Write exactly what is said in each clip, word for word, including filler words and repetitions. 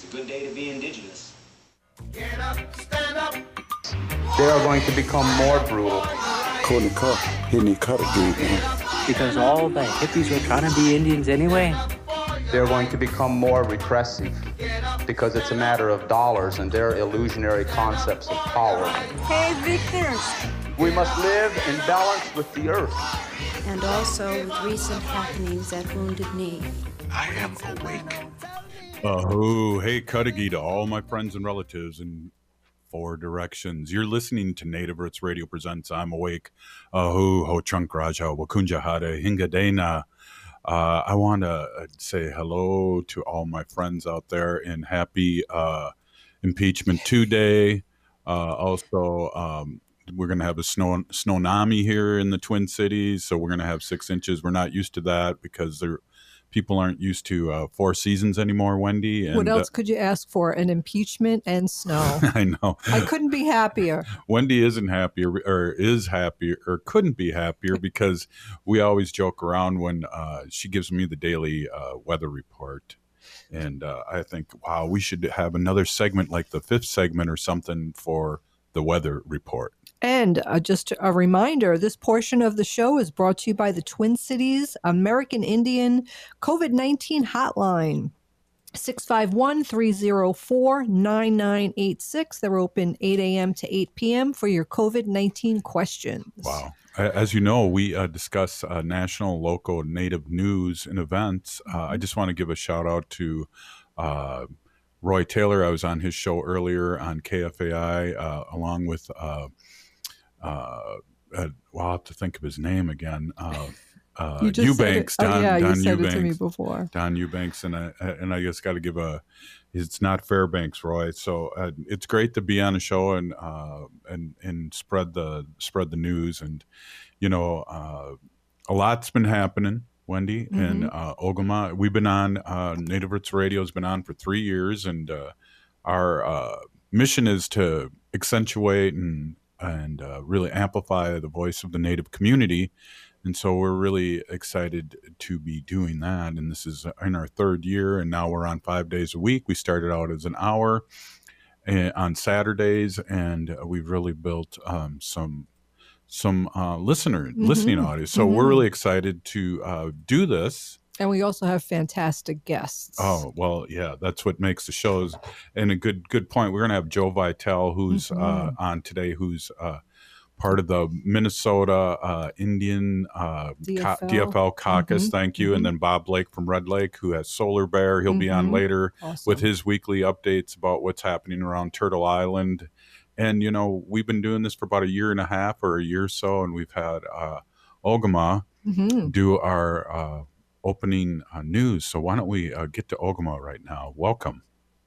a good day to be indigenous. Get up, stand up. They are going to become more brutal. Courtney Cup, hitting the cut again, man. Because all the hippies were trying to be Indians anyway. They're going to become more repressive because it's a matter of dollars and their illusionary concepts of power. Hey, Victor. We must live in balance with the earth. And also with recent happenings at Wounded Knee. I am awake. Oh, hey, Cudahy to all my friends and relatives in four directions. You're listening to Native Roots Radio Presents I'm Awake. Ahu, ho chunk raja, wakunja hade, hingadena. Uh, I want to say hello to all my friends out there and happy uh, Impeachment two Day. Uh, also, um, we're going to have a snow snownami here in the Twin Cities, so we're going to have six inches. We're not used to that because they're people aren't used to uh, four seasons anymore, Wendy. And, what else uh, could you ask for? An impeachment and snow. I know. I couldn't be happier. Wendy isn't happier or is happier or couldn't be happier because we always joke around when uh, she gives me the daily uh, weather report. And uh, I think, wow, we should have another segment like the fifth segment or something for the weather report. And uh, just a reminder, this portion of the show is brought to you by the Twin Cities American Indian COVID nineteen Hotline, six five one, three oh four, nine nine eight six. They're open eight a.m. to eight p.m. for your COVID nineteen questions. Wow. As you know, we uh, discuss uh, national, local, Native news and events. Uh, I just want to give a shout out to uh, Roy Taylor. I was on his show earlier on K F A I uh, along with uh, Uh, uh, well, I'll have to think of his name again. Uh, uh, Eubanks, Don, oh, yeah, Don you said Eubanks, it to me before. Don Eubanks, and I and I just got to give a. It's not Fairbanks, Roy. So uh, it's great to be on a show and uh, and and spread the spread the news, and you know uh, a lot's been happening, Wendy, mm-hmm. and uh, Ogama. We've been on uh, Native Roots Radio has been on for three years, and uh, our uh, mission is to accentuate and and uh, really amplify the voice of the Native community. And so we're really excited to be doing that. And this is in our third year, and now we're on five days a week. We started out as an hour uh, on Saturdays, and uh, we've really built um, some some uh, listener mm-hmm. listening audience. So mm-hmm. we're really excited to uh, do this. And we also have fantastic guests. Oh, well, yeah, that's what makes the shows. And a good good point. We're going to have Joe Vitale, who's mm-hmm. uh, on today, who's uh, part of the Minnesota uh, Indian uh, D F L. Co- D F L caucus. Mm-hmm. Thank you. Mm-hmm. And then Bob Blake from Red Lake, who has Solar Bear. He'll mm-hmm. be on later awesome. with his weekly updates about what's happening around Turtle Island. And, you know, we've been doing this for about a year and a half or a year or so, and we've had uh, Ogama mm-hmm. do our uh opening uh, news. So why don't we uh, get to Ogama right now? Welcome.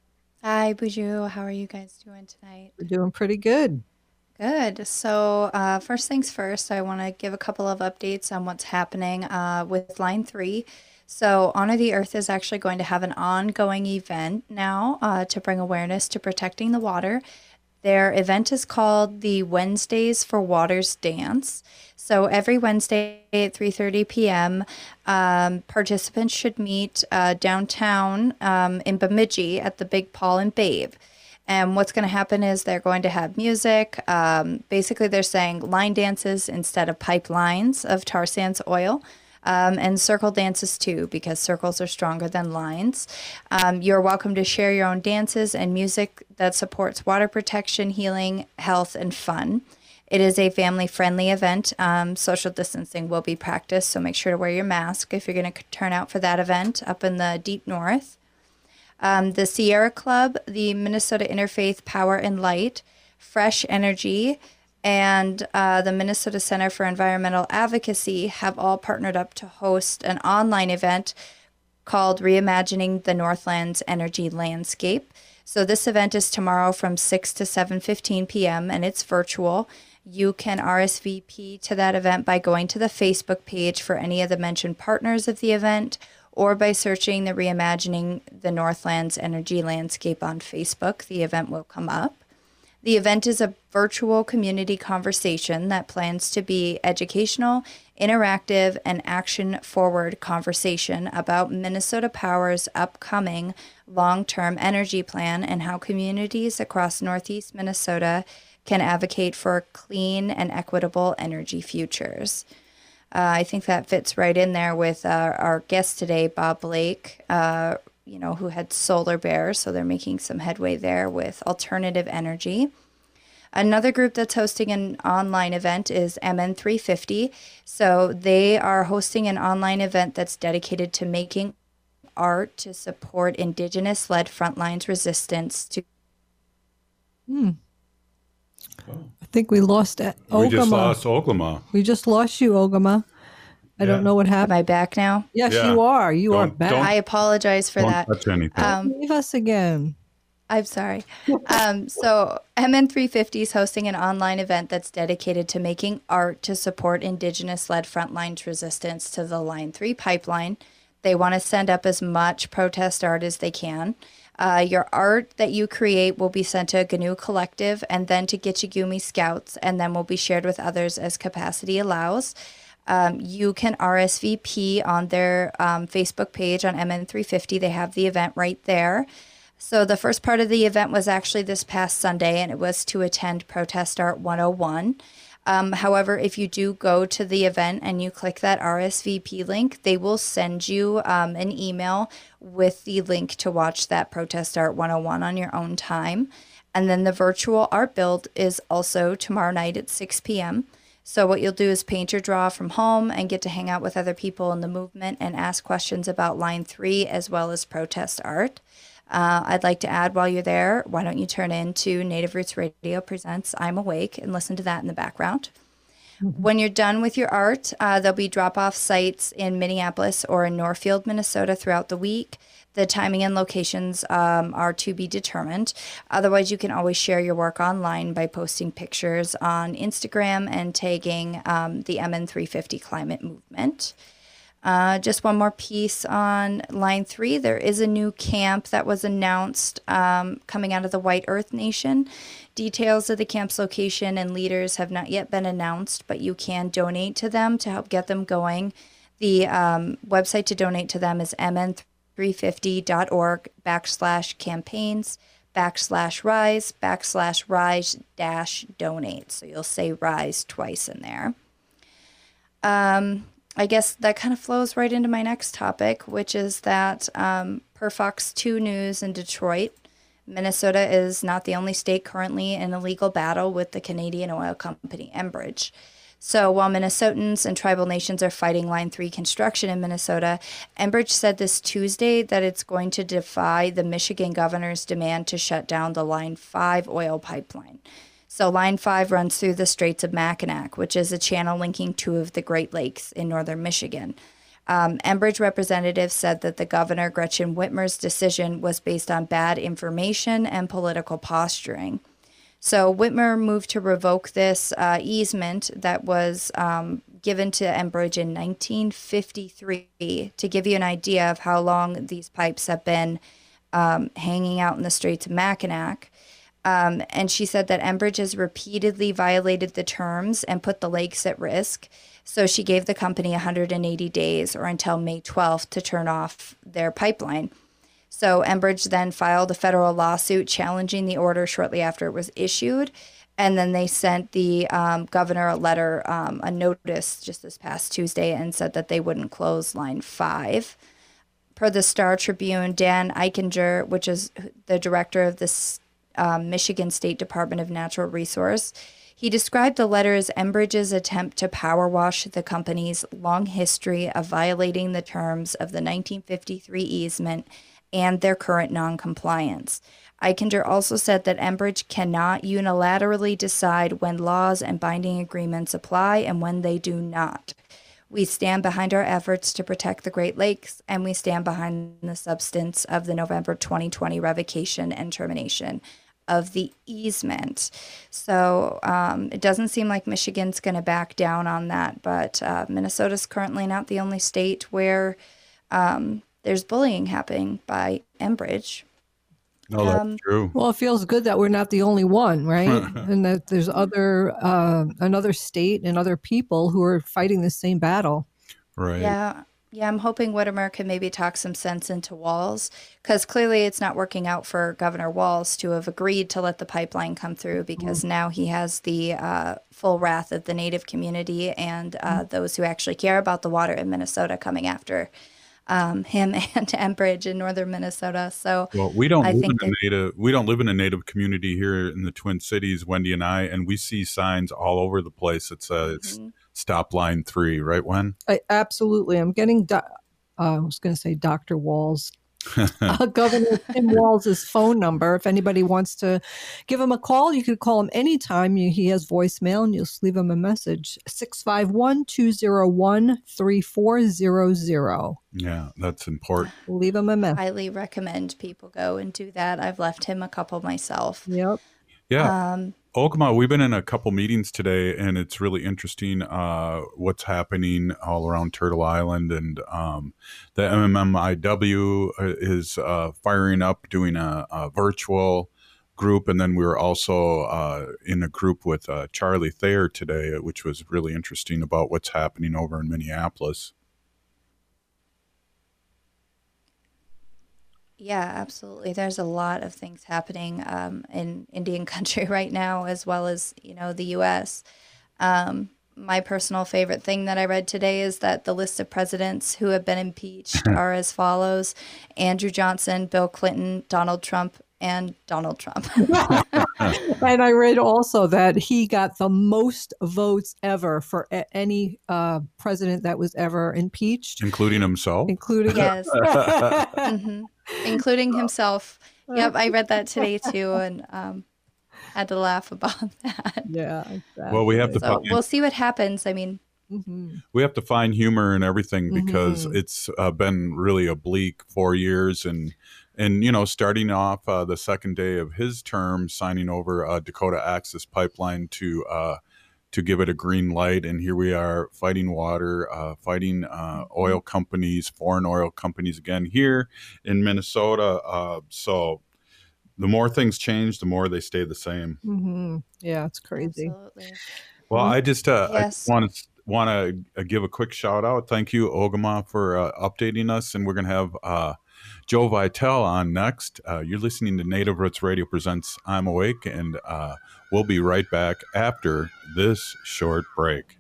Hi, Buju. How are you guys doing tonight? We're doing pretty good. Good. So uh, first things first, I want to give a couple of updates on what's happening uh, with Line three. So Honor the Earth is actually going to have an ongoing event now uh, to bring awareness to protecting the water. Their event is called the Wednesdays for Waters Dance. So every Wednesday at three thirty p.m., um, participants should meet uh, downtown um, in Bemidji at the Big Paul and Babe. And what's going to happen is they're going to have music. Um, basically, they're saying line dances instead of pipelines of tar sands oil. Um, and circle dances too, because circles are stronger than lines. Um, you're welcome to share your own dances and music that supports water protection, healing, health, and fun. It is a family-friendly event. Um, social distancing will be practiced, so make sure to wear your mask if you're going to turn out for that event up in the deep north. Um, the Sierra Club, the Minnesota Interfaith Power and Light, Fresh Energy, and uh, the Minnesota Center for Environmental Advocacy have all partnered up to host an online event called Reimagining the Northlands Energy Landscape. So this event is tomorrow from six to seven fifteen p.m. and it's virtual. You can R S V P to that event by going to the Facebook page for any of the mentioned partners of the event or by searching the Reimagining the Northlands Energy Landscape on Facebook. The event will come up. The event is a virtual community conversation that plans to be educational, interactive, and action-forward conversation about Minnesota Power's upcoming long-term energy plan and how communities across Northeast Minnesota can advocate for clean and equitable energy futures. Uh, I think that fits right in there with uh, our guest today, Bob Blake, uh, you know, who had Solar Bear, so they're making some headway there with alternative energy. Another group that's hosting an online event is M N three fifty. So they are hosting an online event that's dedicated to making art to support Indigenous-led frontlines resistance to. Hmm. I think we lost it. We just lost Ogama. We just lost you, Ogama. I Yeah. don't know what happened. Am I back now? Yes, Yeah. you are. You are Don't- back. don't- I apologize for Don't that. touch anything. Um, Leave us again. I'm sorry. Um, so M N three fifty is hosting an online event that's dedicated to making art to support Indigenous-led frontlines resistance to the Line three pipeline. They want to send up as much protest art as they can. Uh, your art that you create will be sent to a G N U Collective and then to Gitchigumi Scouts, and then will be shared with others as capacity allows. Um, you can R S V P on their um, Facebook page on M N three fifty. They have the event right there. So the first part of the event was actually this past Sunday, and it was to attend Protest Art one oh one. Um, however, if you do go to the event and you click that R S V P link, they will send you um, an email with the link to watch that Protest Art one oh one on your own time. And then the virtual art build is also tomorrow night at six p.m. So what you'll do is paint your draw from home and get to hang out with other people in the movement and ask questions about Line three as well as protest art. Uh, I'd like to add, while you're there, why don't you turn into Native Roots Radio Presents I'm Awake and listen to that in the background. Mm-hmm. When you're done with your art, uh, there'll be drop-off sites in Minneapolis or in Northfield, Minnesota throughout the week. The timing and locations um, are to be determined. Otherwise, you can always share your work online by posting pictures on Instagram and tagging um, the M N three fifty Climate Movement. Uh, just one more piece on Line three. There is a new camp that was announced um, coming out of the White Earth Nation. Details of the camp's location and leaders have not yet been announced, but you can donate to them to help get them going. The um, website to donate to them is m n three fifty dot org backslash campaigns backslash rise backslash rise dash donate. So you'll say rise twice in there. Um... I guess that kind of flows right into my next topic, which is that um, per Fox two News in Detroit, Minnesota is not the only state currently in a legal battle with the Canadian oil company Enbridge. So while Minnesotans and tribal nations are fighting Line three construction in Minnesota, Enbridge said this Tuesday that it's going to defy the Michigan governor's demand to shut down the Line five oil pipeline. So Line five runs through the Straits of Mackinac, which is a channel linking two of the Great Lakes in northern Michigan. Um, Enbridge representatives said that the governor, Gretchen Whitmer's decision was based on bad information and political posturing. So Whitmer moved to revoke this uh, easement that was um, given to Enbridge in nineteen fifty-three. To give you an idea of how long these pipes have been um, hanging out in the Straits of Mackinac. Um, and she said that Enbridge has repeatedly violated the terms and put the lakes at risk. So she gave the company one hundred eighty days, or until May twelfth, to turn off their pipeline. So Enbridge then filed a federal lawsuit challenging the order shortly after it was issued. And then they sent the um, governor a letter, um, a notice just this past Tuesday, and said that they wouldn't close Line five. Per the Star Tribune, Dan Eichinger, which is the director of this Um, Michigan State Department of Natural Resource. He described the letter as Enbridge's attempt to power wash the company's long history of violating the terms of the nineteen fifty-three easement and their current noncompliance. Eichinger also said that Enbridge cannot unilaterally decide when laws and binding agreements apply and when they do not. We stand behind our efforts to protect the Great Lakes, and we stand behind the substance of the November twenty twenty revocation and termination of the easement. So um, it doesn't seem like Michigan's going to back down on that, but uh, Minnesota's currently not the only state where um, there's bullying happening by Enbridge. No, that's Um, true. Well, it feels good that we're not the only one, right? And that there's other, uh, another state and other people who are fighting the same battle. Right. Yeah. Yeah, I'm hoping Whitmer can maybe talk some sense into Walz, because clearly it's not working out for Governor Walz to have agreed to let the pipeline come through, because now he has the uh, full wrath of the Native community and uh, those who actually care about the water in Minnesota coming after um, him and Enbridge in northern Minnesota. So Well, we don't I live in think a that- native. We don't live in a native community here in the Twin Cities, Wendy and I, and we see signs all over the place that says Mm-hmm. "Stop Line Three." Right, Wen? I, absolutely. I'm getting, do- uh, I was going to say Doctor Walz, uh, Governor Tim Walz's phone number. If anybody wants to give him a call, you could call him anytime. You, he has voicemail, and you'll just leave him a message. six five one, two oh one, three four zero zero. Yeah, that's important. Leave him a message. highly recommend people go and do that. I've left him a couple myself. Yep. Yeah. Um, Ogama, we've been in a couple meetings today, and it's really interesting uh, what's happening all around Turtle Island. And um, the M M M I W is uh, firing up, doing a, a virtual group. And then we were also uh, in a group with uh, Charlie Thayer today, which was really interesting about what's happening over in Minneapolis. Yeah, absolutely. There's a lot of things happening um, in Indian country right now, as well as, you know, the U S. Um, my personal favorite thing that I read today is that the list of presidents who have been impeached are as follows: Andrew Johnson, Bill Clinton, Donald Trump, and Donald Trump. And I read also that he got the most votes ever for a- any uh, president that was ever impeached, Including himself? including Yes. hmm Including himself. Yep, I read that today too, and um, had to laugh about that. Yeah. Exactly. Well, we have to So find, we'll see what happens. I mean, hmm we have to find humor in everything because Mhm. it's uh, been really a bleak four years, and and you know, starting off uh, the second day of his term, signing over uh, Dakota Access Pipeline to uh, to give it a green light, and here we are fighting water, uh, fighting uh, oil companies, foreign oil companies again here in Minnesota. Uh, so the more things change, the more they stay the same. hmm Yeah, it's crazy. absolutely. Well, I just uh, Yes. I want to want to give a quick shout out. Thank you, Ogama, for uh, updating us, and we're going to have uh, Joe Vitale on next. Uh, you're listening to Native Roots Radio presents I'm Awake, and uh, we'll be right back after this short break.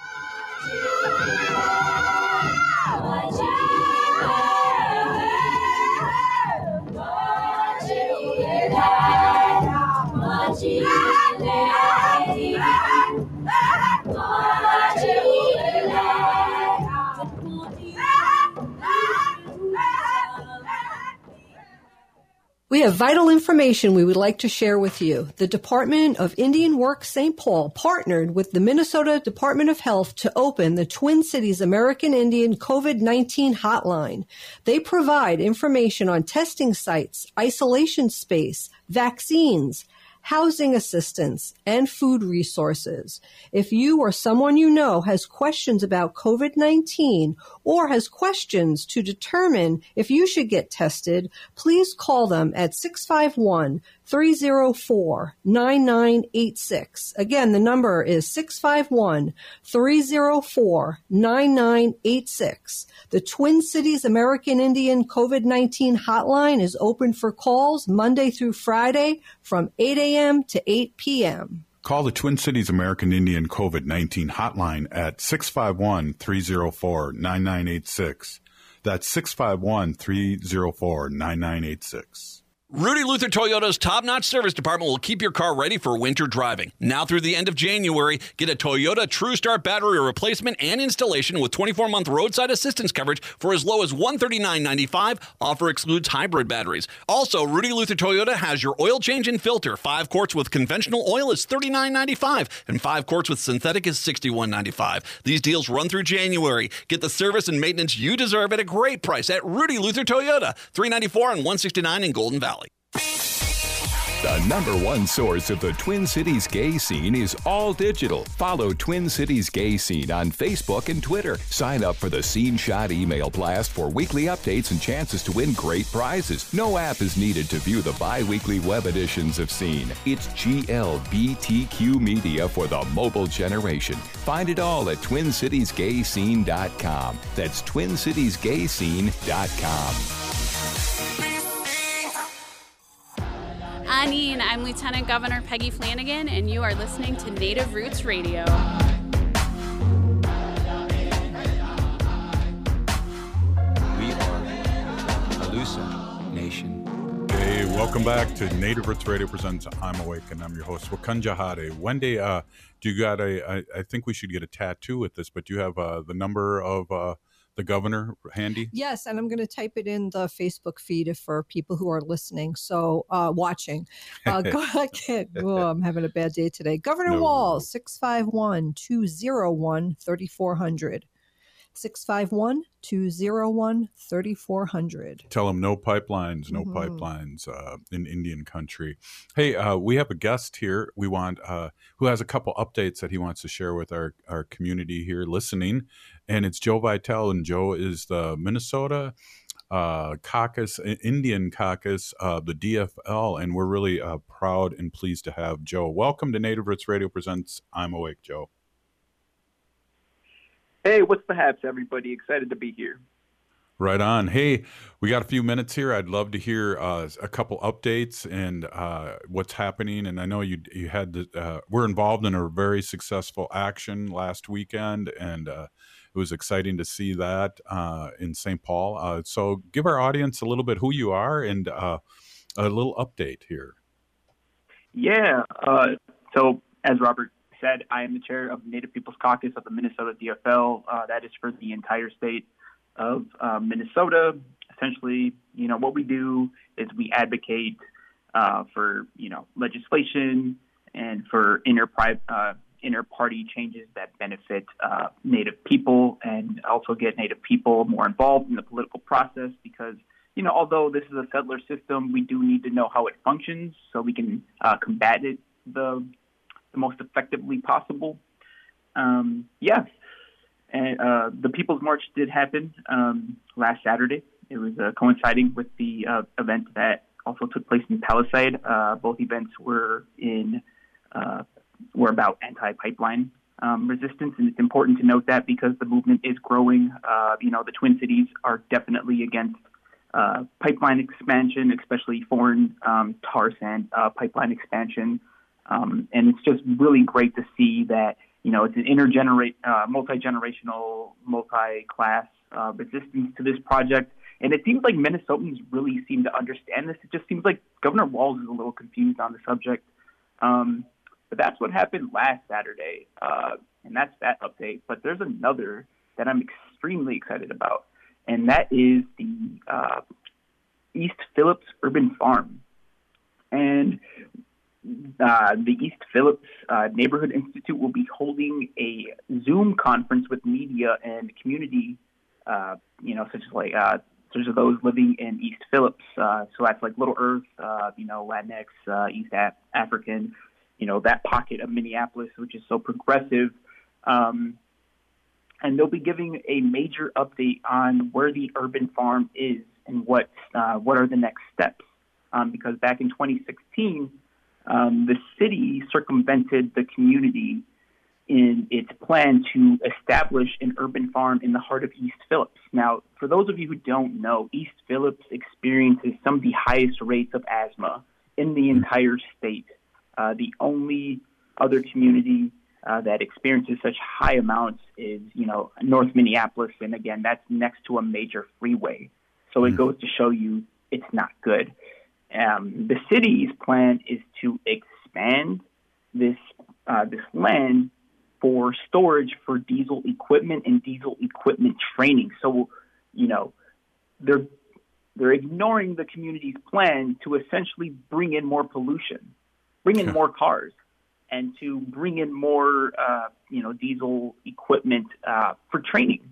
We have vital information we would like to share with you. The Department of Indian Works Saint Paul partnered with the Minnesota Department of Health to open the Twin Cities American Indian COVID nineteen hotline. They provide information on testing sites, isolation space, vaccines, housing assistance, and food resources. If you or someone you know has questions about COVID nineteen or has questions to determine if you should get tested, please call them at six five one, three oh four, nine nine eight six. Again, the number is six five one, three oh four, nine nine eight six. The Twin Cities American Indian COVID nineteen hotline is open for calls Monday through Friday from eight a.m. to eight p.m. Call the Twin Cities American Indian COVID nineteen hotline at six five one, three oh four, nine nine eight six. That's six five one, three oh four, nine nine eight six. Rudy Luther Toyota's top-notch service department will keep your car ready for winter driving. Now through the end of January, get a Toyota TrueStart battery replacement and installation with twenty-four month roadside assistance coverage for as low as one hundred thirty-nine ninety-five. Offer excludes hybrid batteries. Also, Rudy Luther Toyota has your oil change and filter. Five quarts with conventional oil is thirty-nine ninety-five, and five quarts with synthetic is sixty-one ninety-five. These deals run through January. Get the service and maintenance you deserve at a great price at Rudy Luther Toyota, three ninety-four and one sixty-nine in Golden Valley. The number one source of the Twin Cities gay scene is all digital. Follow Twin Cities Gay Scene on Facebook and Twitter. Sign up for the Scene Shot email blast for weekly updates and chances to win great prizes. No app is needed to view the bi-weekly web editions of Scene. It's G L B T Q media for the mobile generation. Find it all at twin cities gay scene dot com. That's twin cities gay scene dot com. Anine, I'm Lieutenant Governor Peggy Flanagan, and you are listening to Native Roots Radio. We are Alusa Nation. Hey, welcome back to Native Roots Radio presents I'm Awake, and I'm your host, Wakanja Hade. Wendy, uh, do you got a, I, I think we should get a tattoo with this, but do you have uh, the number of uh, the governor handy? Yes, and I'm going to type it in the Facebook feed if for people who are listening, so uh, watching. Uh, go, I can't, oh, I'm having a bad day today. Governor no. Walz, six five one, two oh one, three four zero zero. six five one, two oh one, three four zero zero. Tell them no pipelines, no mm-hmm. pipelines uh, in Indian country. Hey, uh, we have a guest here we want uh, who has a couple updates that he wants to share with our, our community here listening, and it's Joe Vitale, and Joe is the Minnesota uh, caucus, Indian caucus of the D F L, and we're really uh, proud and pleased to have Joe. Welcome to Native Roots Radio presents I'm Awake, Joe. Hey, what's the haps, everybody? Excited to be here. Right on. Hey, we got a few minutes here. I'd love to hear uh, a couple updates and uh, what's happening. And I know you you had the, uh, we're involved in a very successful action last weekend, and uh, it was exciting to see that uh, in Saint Paul. Uh, so give our audience a little bit who you are and uh, a little update here. Yeah. Uh, so as Robert said, I am the chair of the Native Peoples Caucus of the Minnesota D F L. Uh, that is for the entire state of uh, Minnesota. Essentially, you know, what we do is we advocate uh, for, you know, legislation and for inter uh, inter party changes that benefit uh, Native people, and also get Native people more involved in the political process. Because, you know, although this is a settler system, we do need to know how it functions so we can uh, combat it the the most effectively possible. Um, yes. And uh, the People's March did happen um, last Saturday. It was uh, coinciding with the uh, event that also took place in Palisade. Uh, both events were in uh, were about anti-pipeline um, resistance, and it's important to note that because the movement is growing. Uh, you know, the Twin Cities are definitely against uh, pipeline expansion, especially foreign um, tar sand uh, pipeline expansion. Um, and it's just really great to see that, you know, it's an intergenerate, uh, multi-generational, multi-class uh, resistance to this project. And it seems like Minnesotans really seem to understand this. It just seems like Governor Walz is a little confused on the subject. Um, but that's what happened last Saturday, uh, and that's that update. But there's another that I'm extremely excited about, and that is the uh, East Phillips Urban Farm. And Uh, the East Phillips uh, Neighborhood Institute will be holding a Zoom conference with media and community, uh, you know, such as like uh, such as those living in East Phillips. Uh, so that's like Little Earth, uh, you know, Latinx, uh, East Af- African, you know, that pocket of Minneapolis, which is so progressive. Um, and they'll be giving a major update on where the urban farm is and what uh, what are the next steps. Um, because back in twenty sixteen. Um, the city circumvented the community in its plan to establish an urban farm in the heart of East Phillips. Now, for those of you who don't know, East Phillips experiences some of the highest rates of asthma in the entire state. Uh, the only other community uh, that experiences such high amounts is, you know, North Minneapolis, and again, that's next to a major freeway. So it goes to show you it's not good. Um, the city's plan is to expand this uh, this land for storage for diesel equipment and diesel equipment training. So, you know, they're they're ignoring the community's plan to essentially bring in more pollution, bring in more cars, and to bring in more, uh, you know, diesel equipment uh, for training.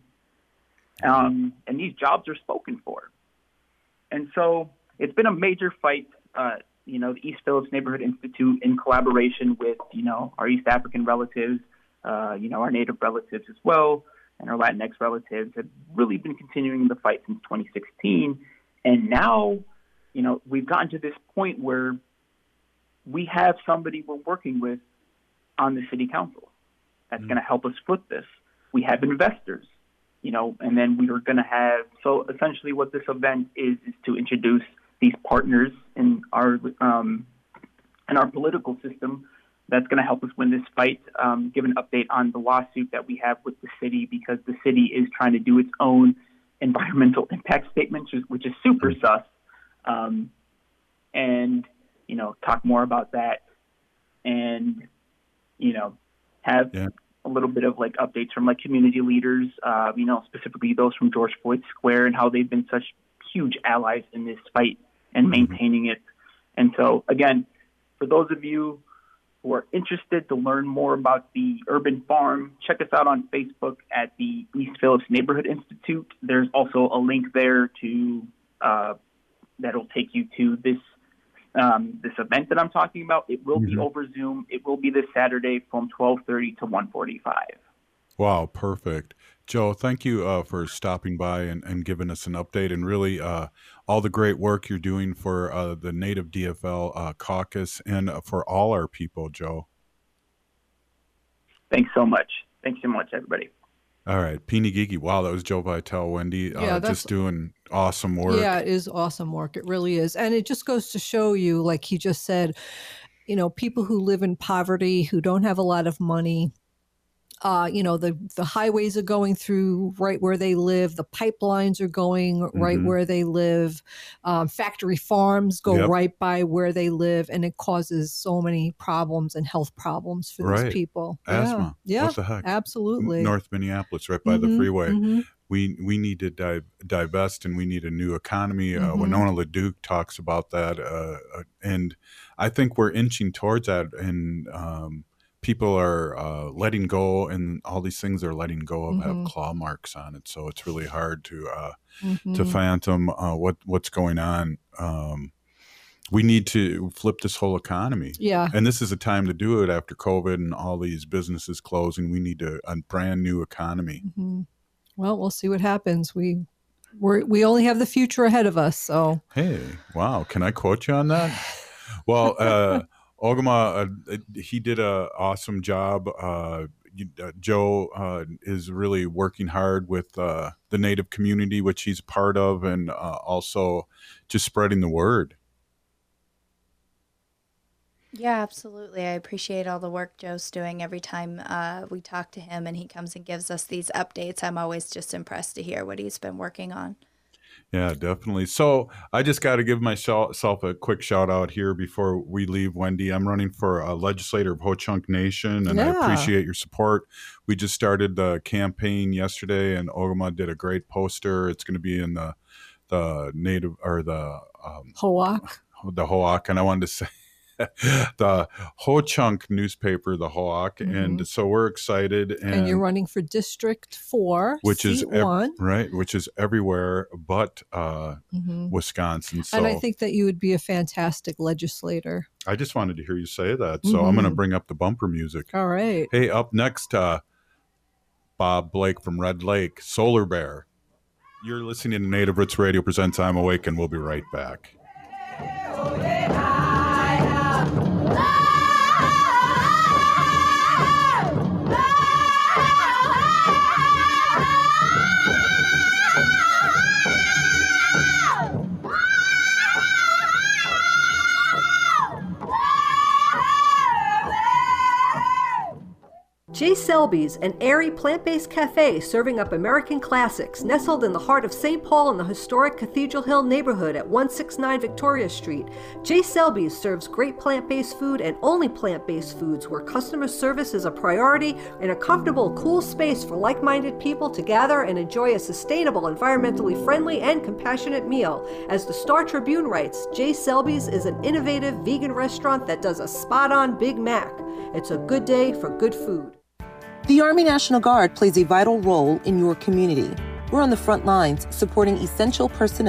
Um, and these jobs are spoken for. And so it's been a major fight uh, you know, the East Phillips Neighborhood Institute, in collaboration with, you know, our East African relatives, uh, you know, our Native relatives as well, and our Latinx relatives, have really been continuing the fight since twenty sixteen. And now, you know, we've gotten to this point where we have somebody we're working with on the city council that's mm-hmm. going to help us flip this. We have investors, you know, and then we are going to have, so essentially what this event is, is to introduce these partners in our, um, in our political system that's going to help us win this fight, um, give an update on the lawsuit that we have with the city, because the city is trying to do its own environmental impact statement, which is, which is super sus, um, and, you know, talk more about that, and, you know, have yeah. a little bit of like updates from like community leaders, uh, you know, specifically those from George Floyd Square, and how they've been such huge allies in this fight and maintaining mm-hmm. it. And so, again, for those of you who are interested to learn more about the Urban Farm, check us out on Facebook at the East Phillips Neighborhood Institute. There's also a link there to uh, that'll take you to this um, this event that I'm talking about. It will mm-hmm. be over Zoom. It will be this Saturday from twelve thirty to one forty-five. Wow, perfect. Joe, thank you uh, for stopping by and, and giving us an update, and really uh, all the great work you're doing for uh, the Native D F L uh, caucus and for all our people, Joe. Thanks so much. Thanks so much, everybody. All right. Peeny Geeky. Wow, that was Joe Vitale, Wendy. Uh, yeah, just doing awesome work. Yeah, it is awesome work. It really is. And it just goes to show you, like he just said, you know, people who live in poverty, who don't have a lot of money, Uh, you know, the, the highways are going through right where they live. The pipelines are going right mm-hmm. where they live. Um, factory farms go yep. right by where they live. And it causes so many problems and health problems for right. these people. Asthma. Yeah. What the heck? Absolutely. North Minneapolis, right by mm-hmm. the freeway. Mm-hmm. We we need to dive, divest, and we need a new economy. Uh, Mm-hmm. Winona LaDuke talks about that. Uh, uh, and I think we're inching towards that. And um people are uh, letting go, and all these things they're letting go of Mm-hmm. have claw marks on it. So it's really hard to uh, Mm-hmm. to fathom uh, what what's going on. Um, we need to flip this whole economy. Yeah. And this is a time to do it after COVID and all these businesses closing. We need to, a brand new economy. Mm-hmm. Well, we'll see what happens. We we we only have the future ahead of us. So Hey, wow. Can I quote you on that? Well, uh, Ogama, uh, he did a awesome job. Uh, you, uh, Joe uh, is really working hard with uh, the Native community, which he's part of, and uh, also just spreading the word. Yeah, absolutely. I appreciate all the work Joe's doing. Every time uh, we talk to him and he comes and gives us these updates, I'm always just impressed to hear what he's been working on. Yeah, definitely. So I just got to give myself a quick shout out here before we leave, Wendy. I'm running for a legislator of Ho-Chunk Nation, and Yeah. I appreciate your support. We just started the campaign yesterday, and Ogama did a great poster. It's going to be in the the native or the um, Hoak. the Hoak, and I wanted to say the Ho-Chunk newspaper, the Hoak, Mhm. and so we're excited. And, And, you're running for District Four, which is seat ev- one. right, which is everywhere but uh, Mhm. Wisconsin. So And I think that you would be a fantastic legislator. I just wanted to hear you say that. So I'm going to Mhm. bring up the bumper music. All right. Hey, up next, uh, Bob Blake from Red Lake, Solar Bear. You're listening to Native Roots Radio presents I'm Awake, and we'll be right back. J. Selby's, an airy plant-based cafe serving up American classics, nestled in the heart of Saint Paul in the historic Cathedral Hill neighborhood at one sixty-nine Victoria Street. J. Selby's serves great plant-based food and only plant-based foods, where customer service is a priority, and a comfortable, cool space for like-minded people to gather and enjoy a sustainable, environmentally friendly, and compassionate meal. As the Star Tribune writes, J. Selby's is an innovative vegan restaurant that does a spot-on Big Mac. It's a good day for good food. The Army National Guard plays a vital role in your community. We're on the front lines supporting essential personnel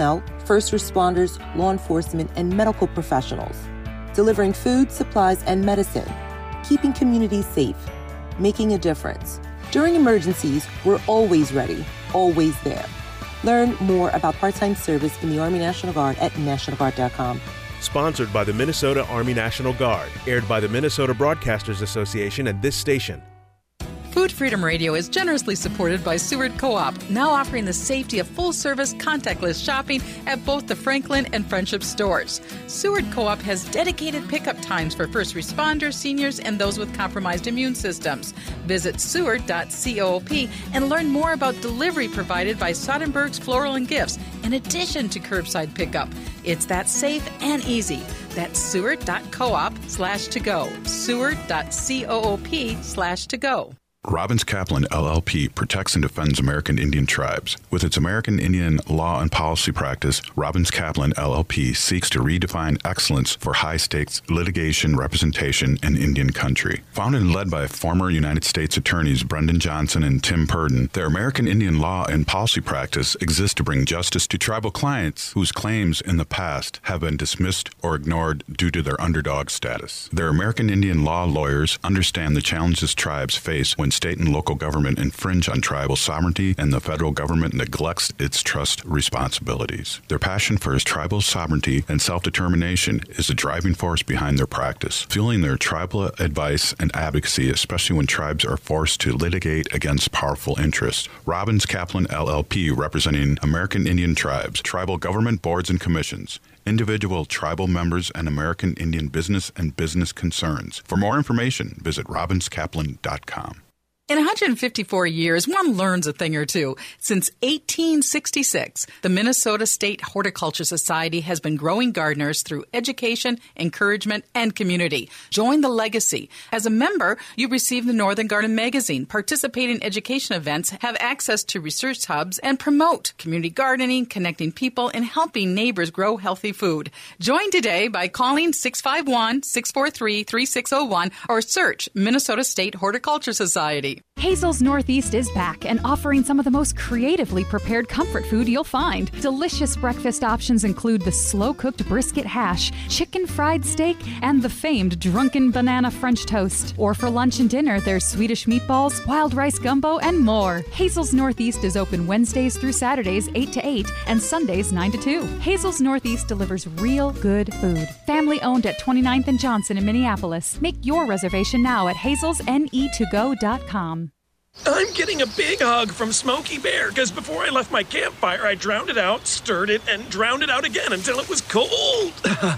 first responders, law enforcement, and medical professionals, delivering food, supplies, and medicine, keeping communities safe, making a difference. During emergencies, we're always ready, always there. Learn more about part-time service in the Army National Guard at national guard dot com. Sponsored by the Minnesota Army National Guard. Aired by the Minnesota Broadcasters Association and this station. Food Freedom Radio is generously supported by Seward Co-op, now offering the safety of full-service, contactless shopping at both the Franklin and Friendship stores. Seward Co-op has dedicated pickup times for first responders, seniors, and those with compromised immune systems. Visit seward dot coop and learn more about delivery provided by Soderbergh's Floral and Gifts, in addition to curbside pickup. It's that safe and easy. That's seward dot coop slash to go. seward dot coop slash to go. Robbins Kaplan, L L P, protects and defends American Indian tribes. With its American Indian law and policy practice, Robbins Kaplan, L L P, seeks to redefine excellence for high-stakes litigation representation in Indian country. Founded and led by former United States attorneys Brendan Johnson and Tim Purdon, their American Indian law and policy practice exists to bring justice to tribal clients whose claims in the past have been dismissed or ignored due to their underdog status. Their American Indian law lawyers understand the challenges tribes face when state and local government infringe on tribal sovereignty and the federal government neglects its trust responsibilities. Their passion for tribal sovereignty and self-determination is the driving force behind their practice, fueling their tribal advice and advocacy, especially when tribes are forced to litigate against powerful interests. Robbins Kaplan, L L P, representing American Indian tribes, tribal government boards and commissions, individual tribal members, and American Indian business and business concerns. For more information, visit robbins kaplan dot com. In one hundred fifty-four years, one learns a thing or two. Since eighteen sixty-six, the Minnesota State Horticulture Society has been growing gardeners through education, encouragement, and community. Join the legacy. As a member, you receive the Northern Garden magazine, participate in education events, have access to research hubs, and promote community gardening, connecting people, and helping neighbors grow healthy food. Join today by calling six five one, six four three, three six zero one or search Minnesota State Horticulture Society. Hazel's Northeast is back and offering some of the most creatively prepared comfort food you'll find. Delicious breakfast options include the slow-cooked brisket hash, chicken fried steak, and the famed drunken banana French toast. Or for lunch and dinner, there's Swedish meatballs, wild rice gumbo, and more. Hazel's Northeast is open Wednesdays through Saturdays eight to eight and Sundays nine to two. Hazel's Northeast delivers real good food. Family owned at twenty-ninth and Johnson in Minneapolis. Make your reservation now at hazels ne to go dot com. I'm getting a big hug from Smokey Bear because before I left my campfire, I drowned it out, stirred it, and drowned it out again until it was cold.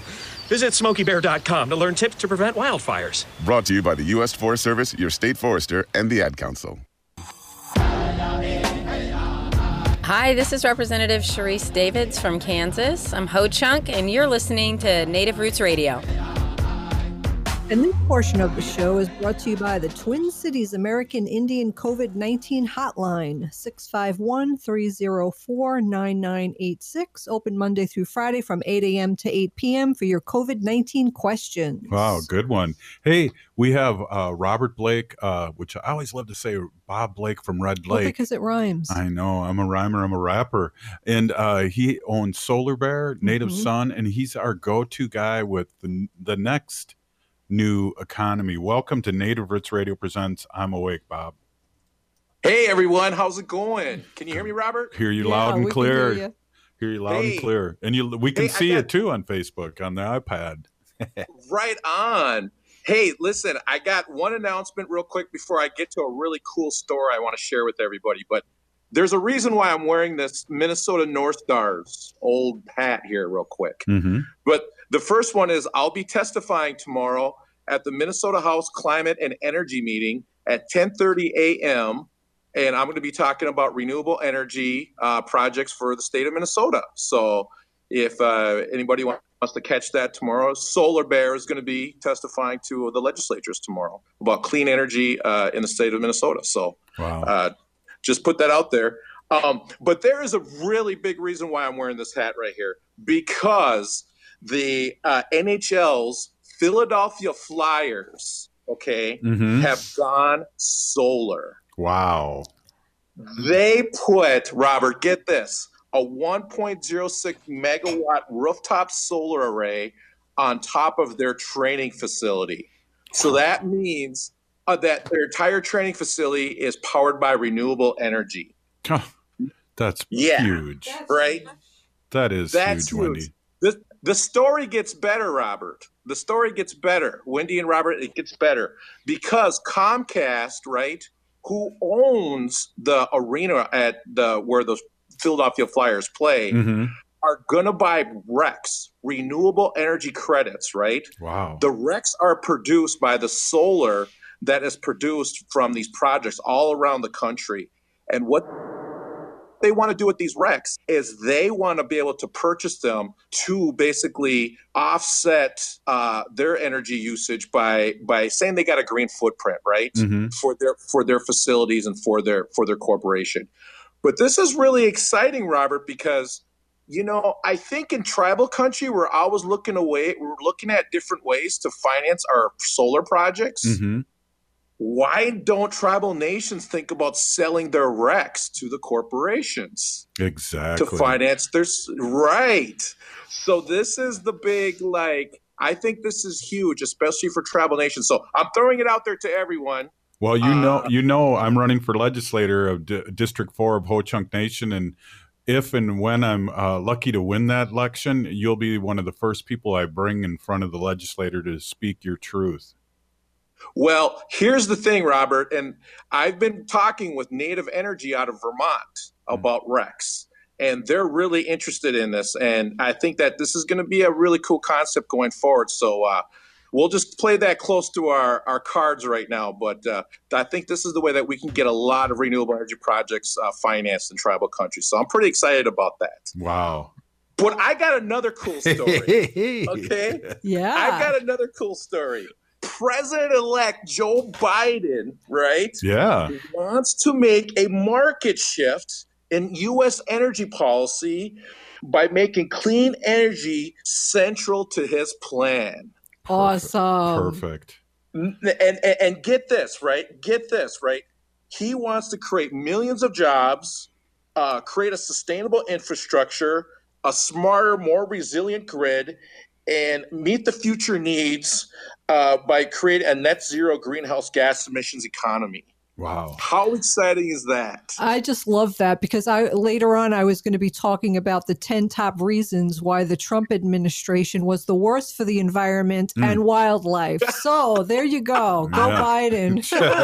Visit smokey bear dot com to learn tips to prevent wildfires. Brought to you by the U S Forest Service, your state forester, and the Ad Council. Hi, this is Representative Sharice Davids from Kansas. I'm Ho Chunk, and you're listening to Native Roots Radio. And this portion of the show is brought to you by the Twin Cities American Indian COVID nineteen Hotline, six five one, three zero four, nine nine eight six, open Monday through Friday from eight a.m. to eight p.m. for your COVID nineteen questions. Wow, good one. Hey, we have uh, Robert Blake, uh, which I always love to say Bob Blake from Red Lake. Well, because it rhymes. I know. I'm a rhymer. I'm a rapper. And uh, he owns Solar Bear, Native Mhm. Sun, and he's our go-to guy with the, the next new economy. Welcome to Native Roots Radio Presents I'm Awake, Bob. Hey, everyone. How's it going? Can you hear me, Robert? Hear you Yeah, loud and we can clear. hear you. Hear you loud Hey. and clear. And you, we can Hey, I see got- it, too, on Facebook, on the iPad. Right on. Hey, listen, I got one announcement real quick before I get to a really cool story I want to share with everybody. But there's a reason why I'm wearing this Minnesota North Stars old hat here real quick. Mm-hmm. But the first one is I'll be testifying tomorrow at the Minnesota House Climate and Energy Meeting at ten thirty a.m. And I'm going to be talking about renewable energy uh, projects for the state of Minnesota. So if uh, anybody wants to catch that tomorrow, Solar Bear is going to be testifying to the legislatures tomorrow about clean energy uh, in the state of Minnesota. So wow. uh, just put that out there. Um, but there is a really big reason why I'm wearing this hat right here, because the uh, N H L's Philadelphia Flyers, okay, Mhm. have gone solar. Wow. They put, Robert, get this, a one point oh six megawatt rooftop solar array on top of their training facility. So that means uh, that their entire training facility is powered by renewable energy. Oh, that's yeah, huge. Right? That is That's huge, huge. Wendy. The, the story gets better, Robert. The story gets better. Wendy and Robert, it gets better. Because Comcast, right, who owns the arena at the where the Philadelphia Flyers play, Mm-hmm. are going to buy R E Cs, renewable energy credits, right? Wow. The R E Cs are produced by the solar that is produced from these projects all around the country. And what they want to do with these R E Cs is they want to be able to purchase them to basically offset uh, their energy usage by by saying they got a green footprint, right? Mm-hmm. For their for their facilities and for their for their corporation. But this is really exciting, Robert, because you know, I think in tribal country, we're always looking away. We're looking at different ways to finance our solar projects. Mm-hmm. Why don't tribal nations think about selling their R E Cs to the corporations Exactly. to finance their s- right? So this is the big, like, I think this is huge, especially for tribal nations. So I'm throwing it out there to everyone. Well, you know, Uh, you know, I'm running for legislator of D- District Four of Ho Chunk Nation, and if and when I'm uh, lucky to win that election, you'll be one of the first people I bring in front of the legislator to speak your truth. Well, here's the thing, Robert, and I've been talking with Native Energy out of Vermont about R E Cs, and they're really interested in this. And I think that this is going to be a really cool concept going forward. So uh, we'll just play that close to our, our cards right now. But uh, I think this is the way that we can get a lot of renewable energy projects uh, financed in tribal countries. So I'm pretty excited about that. Wow. But I got another cool story. Okay? Yeah. I got another cool story. President-elect Joe Biden, right? Yeah. Wants to make a market shift in U S energy policy by making clean energy central to his plan. Awesome. Perfect. And, and, and get this, right? Get this, right? He wants to create millions of jobs, uh, create a sustainable infrastructure, a smarter, more resilient grid, and meet the future needs uh, by creating a net zero greenhouse gas emissions economy. Wow. How exciting is that? I just love that because I later on I was going to be talking about the ten top reasons why the Trump administration was the worst for the environment Mm. and wildlife. So there you go. Go Yeah. Biden.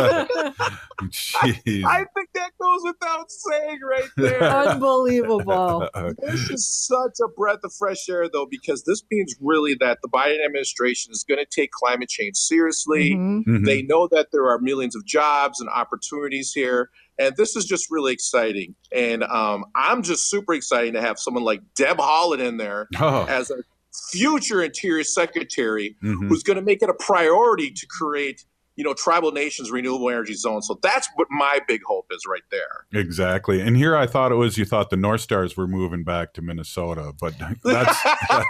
Jeez. I think that goes without saying right there. Unbelievable. This is such a breath of fresh air, though, because this means really that the Biden administration is going to take climate change seriously. Mhm. Mhm. They know that there are millions of jobs and opportunities here. And this is just really exciting. And um, I'm just super excited to have someone like Deb Haaland in there Oh. as a future Interior Secretary Mhm. who's going to make it a priority to create, you know, tribal nations renewable energy zones. So that's what my big hope is right there. Exactly. And here I thought it was you thought the North Stars were moving back to Minnesota, but that's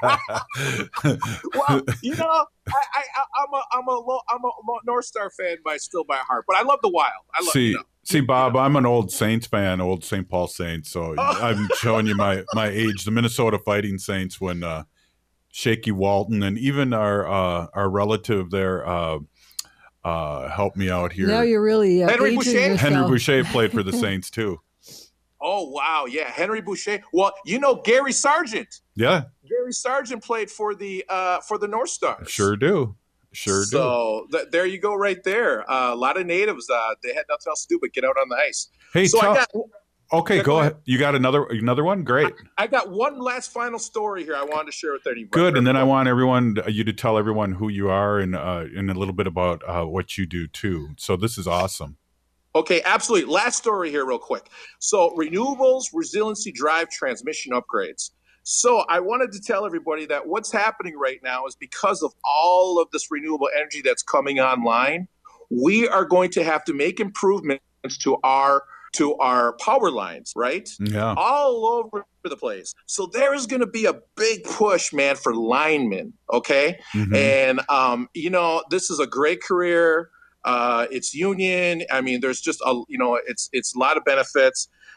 Well, you know, I, I, I'm a, I'm a, low, I'm a low North Star fan by still by heart, but I love the Wild. I love, see you know. see Bob, I'm an old Saints fan, old Saint Paul Saints, so I'm showing you my my age. The Minnesota Fighting Saints when uh, Shaky Walton and even our uh, our relative there uh, uh, helped me out here. Now you're really uh, Henry aging Boucher? yourself. Henry Boucher played for the Saints too. Oh, wow. Yeah. Henry Boucher. Well, you know, Gary Sargent. Yeah, Gary Sargent played for the uh, for the North Stars. sure do. Sure do. So th- there you go, right there. Uh, a lot of natives, uh, they had nothing else to do but get out on the ice. Hey, so tell- I got Okay, Yeah, go go ahead. You got another another one? Great. I got one last final story here I wanted to share with everybody. Good. And then I want everyone you to tell everyone who you are and uh, and a little bit about uh, what you do too. So this is awesome. Okay, absolutely. Last story here, real quick. So, renewables, resiliency drive transmission upgrades. So, I wanted to tell everybody that what's happening right now is because of all of this renewable energy that's coming online, we are going to have to make improvements to our to our power lines, right? Yeah. All over the place. So there is going to be a big push, man, for linemen. Okay, Mhm. and um, you know, this is a great career. Uh, it's union. I mean, there's just a you know, it's it's a lot of benefits.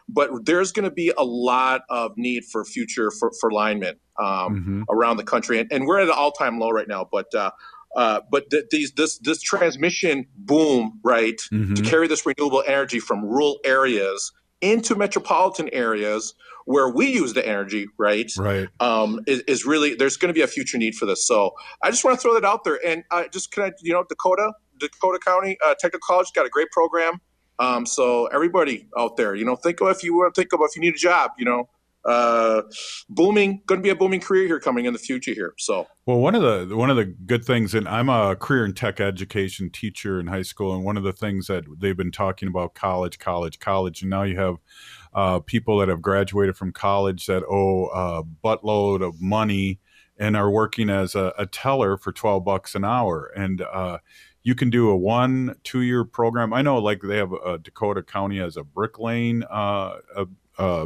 but there's going to be a lot of need for future for, for linemen um, Mm-hmm. around the country. And, and we're at an all-time low right now, but uh, uh, but th- these this this transmission boom, right, Mm-hmm. to carry this renewable energy from rural areas into metropolitan areas where we use the energy, right, Right. um, is, is really, there's going to be a future need for this. So I just want to throw that out there. And uh, just can I, you know, Dakota, Dakota County uh, Technical College got a great program. Um, so everybody out there, you know, think of if you want to think of if you need a job, you know, uh, booming, going to be a booming career here coming in the future here. So. Well, one of the one of the good things, and I'm a career and tech education teacher in high school, and one of the things that they've been talking about college, college, college, and now you have uh, people that have graduated from college that owe a buttload of money and are working as a, a teller for twelve bucks an hour, and uh, you can do a one, two year program. I know, like they have uh, Dakota County has a brick lane uh, a, a,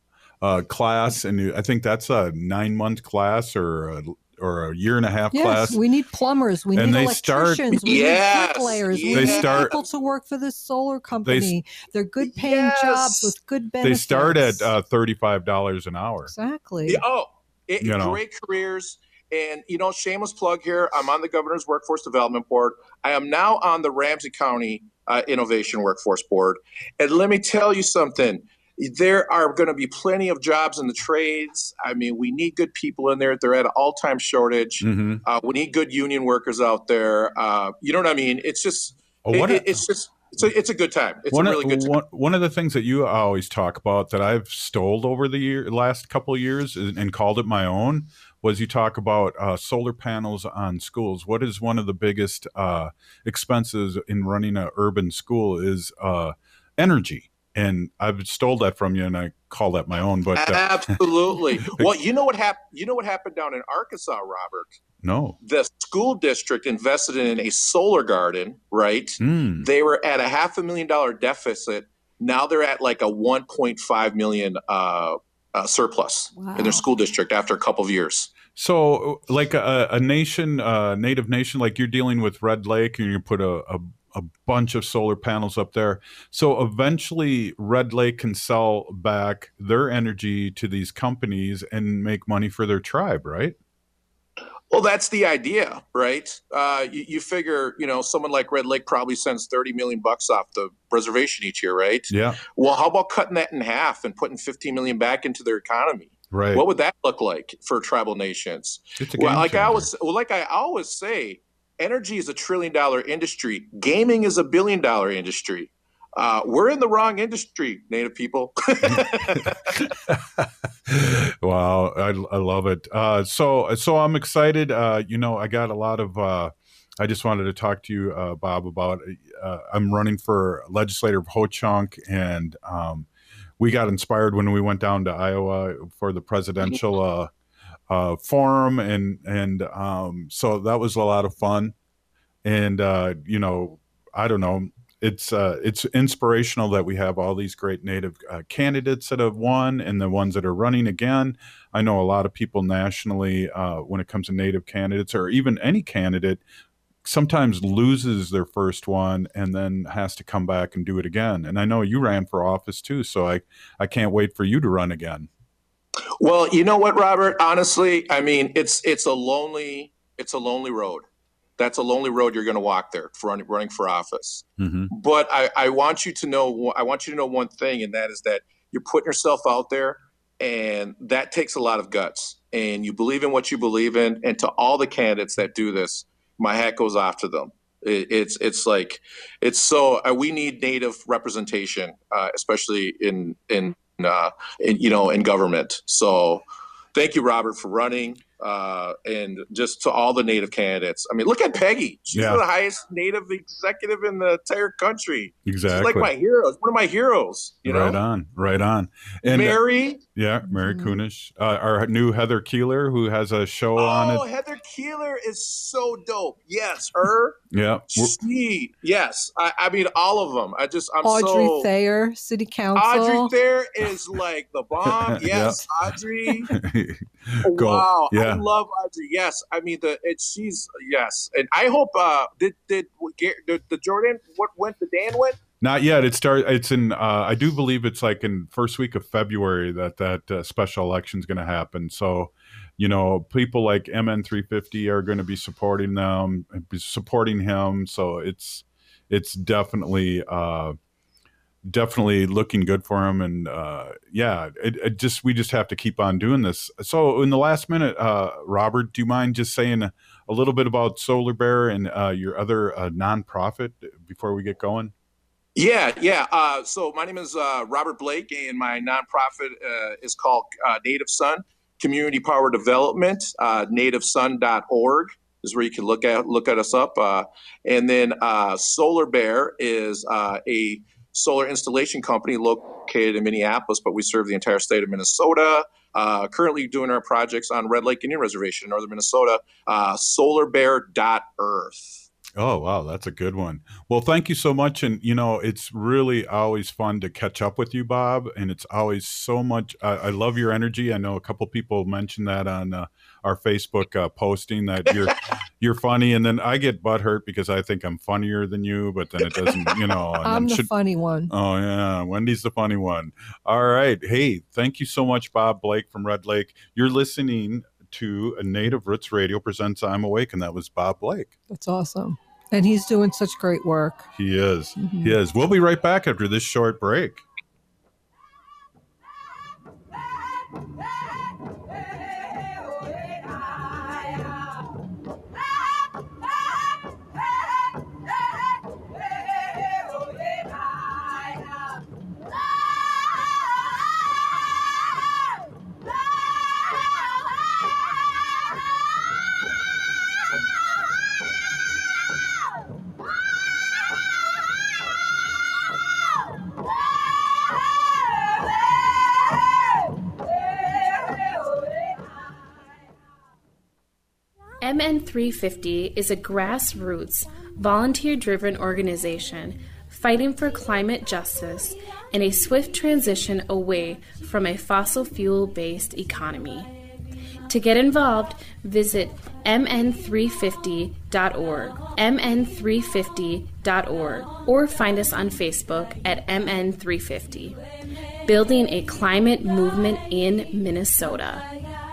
a class, and I think that's a nine month class or a, or a year and a half Yes, class. we need plumbers. We And need they start- electricians. we Yes, need bricklayers. We They need start- people to work for this solar company. They're good paying Yes. jobs with good They benefits. start at uh, thirty-five dollars an hour. Exactly. Yeah, oh, it, You know. great careers. And, you know, shameless plug here. I'm on the Governor's Workforce Development Board. I am now on the Ramsey County uh, Innovation Workforce Board. And let me tell you something. There are going to be plenty of jobs in the trades. I mean, we need good people in there. They're at an all-time shortage. Mhm. Uh, we need good union workers out there. Uh, you know what I mean? It's just, Oh, it- what it- a- it's just, it's a, it's a good time. It's one a really of, good time. one, one of the things that you always talk about that I've stole over the year, last couple of years and, and called it my own was you talk about uh, solar panels on schools. What is one of the biggest uh, expenses in running an urban school is uh, energy. And I've stole that from you, and I call that my own. But uh, Absolutely. Well, you know what happened? You know what happened down in Arkansas, Robert? no. The school district invested in a solar garden, right? Mm. They were at a half a million dollar deficit. Now they're at like a one point five million uh, uh, surplus Wow. in their school district after a couple of years. So, like a, a nation, uh, native nation, like you're dealing with Red Lake, and you put a, a, a bunch of solar panels up there. So eventually, Red Lake can sell back their energy to these companies and make money for their tribe, right? Well, that's the idea, right? Uh, you, you figure, you know, someone like Red Lake probably sends thirty million bucks off the reservation each year, right? Yeah, Well, how about cutting that in half and putting fifteen million back into their economy? right. What would that look like for tribal nations? It's a Well, game like I changer. always, well, like I always say, energy is a trillion dollar industry. Gaming is a billion dollar industry. Uh, we're in the wrong industry, Native people. Wow, I, I love it. Uh, so so I'm excited. Uh, you know, I got a lot of. Uh, I just wanted to talk to you, uh, Bob, about. Uh, I'm running for legislator of Ho-Chunk, and um, we got inspired when we went down to Iowa for the presidential uh, uh, forum, and and um, so that was a lot of fun. And uh, you know, I don't know. It's uh, it's inspirational that we have all these great Native uh, candidates that have won and the ones that are running again. I know a lot of people nationally, uh, when it comes to Native candidates or even any candidate, sometimes loses their first one and then has to come back and do it again. And I know you ran for office too, so I, I can't wait for you to run again. Well, you know what, Robert? Honestly, I mean, it's it's a lonely it's a lonely road. That's a lonely road you're going to walk there for running, running for office. Mm-hmm. But I, I want you to know I want you to know one thing, and that is that you're putting yourself out there, and that takes a lot of guts. And you believe in what you believe in. And to all the candidates that do this, my hat goes off to them. It, it's it's like it's so uh, we need Native representation, uh, especially in in, uh, in you know in government. So thank you, Robert, for running. Uh, and just to all the Native candidates. I mean, look at Peggy. She's Yeah. the highest Native executive in the entire country. Exactly. She's like my heroes, one of my heroes, you know? Right on, right on. And Mary. Yeah, Mary Kunish, uh, our new Heather Keeler, who has a show on Oh, it. Heather Keeler is so dope. Yes, her. Yeah, we're- She, yes. I, I mean, all of them. I just, I'm Audrey so. Thayer, City Council. Audrey Thayer is like the bomb. Yes, Audrey. Oh, Go. wow, I Yeah. love Audrey. Yes, I mean the it, she's yes, and I hope uh did did did the Jordan what went the Dan went? Not yet. It start. It's in. Uh, I do believe it's like in first week of February that that uh, special election is going to happen. So, you know, people like M N three fifty are going to be supporting them, be supporting him. So it's it's definitely uh, definitely looking good for him. And uh, yeah, it, it just we just have to keep on doing this. So in the last minute, uh, Robert, do you mind just saying a, a little bit about Solar Bear and uh, your other uh, nonprofit before we get going? Yeah, yeah. Uh, so my name is uh, Robert Blake, and my nonprofit uh, is called uh, Native Sun Community Power Development. Uh, native sun dot org is where you can look at look at us up. Uh, and then uh, Solar Bear is uh, a solar installation company located in Minneapolis, but we serve the entire state of Minnesota. Uh, currently doing our projects on Red Lake Indian Reservation in northern Minnesota. Uh, solar bear dot earth. Oh, wow. That's a good one. Well, thank you so much. And, you know, it's really always fun to catch up with you, Bob. And it's always so much. I, I love your energy. I know a couple people mentioned that on uh, our Facebook uh, posting that you're you're funny. And then I get butthurt because I think I'm funnier than you, but then it doesn't, you know. And I'm the should, funny one. Oh, yeah. Wendy's the funny one. All right. Hey, thank you so much, Bob Blake from Red Lake. You're listening to a Native Roots Radio presents I'm Awake, and that was Bob Blake. That's awesome. And he's doing such great work. He is. Mm-hmm. He is. We'll be right back after this short break. M N three fifty is a grassroots, volunteer-driven organization fighting for climate justice and a swift transition away from a fossil fuel-based economy. To get involved, visit M N three fifty dot org, M N three fifty dot org, or find us on Facebook at M N three fifty. Building a climate movement in Minnesota.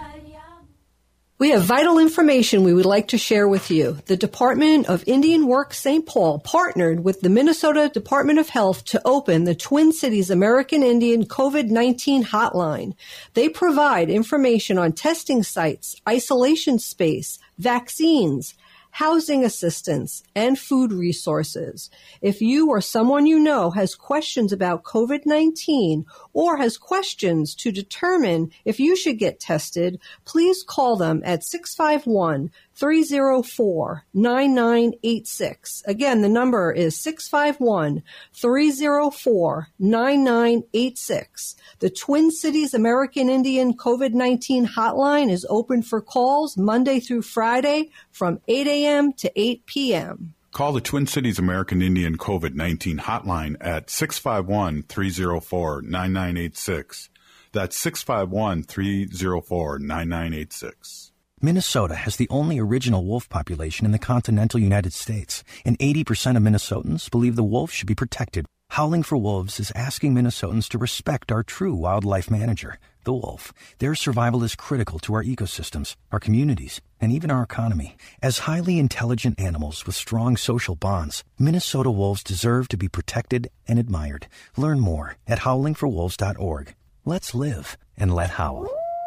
We have vital information we would like to share with you. The Department of Indian Work Saint Paul partnered with the Minnesota Department of Health to open the Twin Cities American Indian COVID nineteen hotline. They provide information on testing sites, isolation space, vaccines, housing assistance, and food resources. If you or someone you know has questions about COVID nineteen or has questions to determine if you should get tested, please call them at six five one, three zero four, nine nine eight six. Again, the number is six five one, three zero four, nine nine eight six. The Twin Cities American Indian COVID nineteen hotline is open for calls Monday through Friday from eight a.m. to eight p.m. Call the Twin Cities American Indian COVID nineteen hotline at six five one, three zero four, nine nine eight six. That's six five one, three zero four, nine nine eight six. Minnesota has the only original wolf population in the continental United States, and eighty percent of Minnesotans believe the wolf should be protected. Howling for Wolves is asking Minnesotans to respect our true wildlife manager, the wolf. Their survival is critical to our ecosystems, our communities, and even our economy. As highly intelligent animals with strong social bonds, Minnesota wolves deserve to be protected and admired. Learn more at howling for wolves dot org. Let's live and let howl.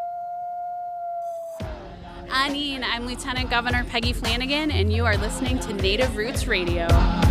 Anine, I'm Lieutenant Governor Peggy Flanagan, and you are listening to Native Roots Radio.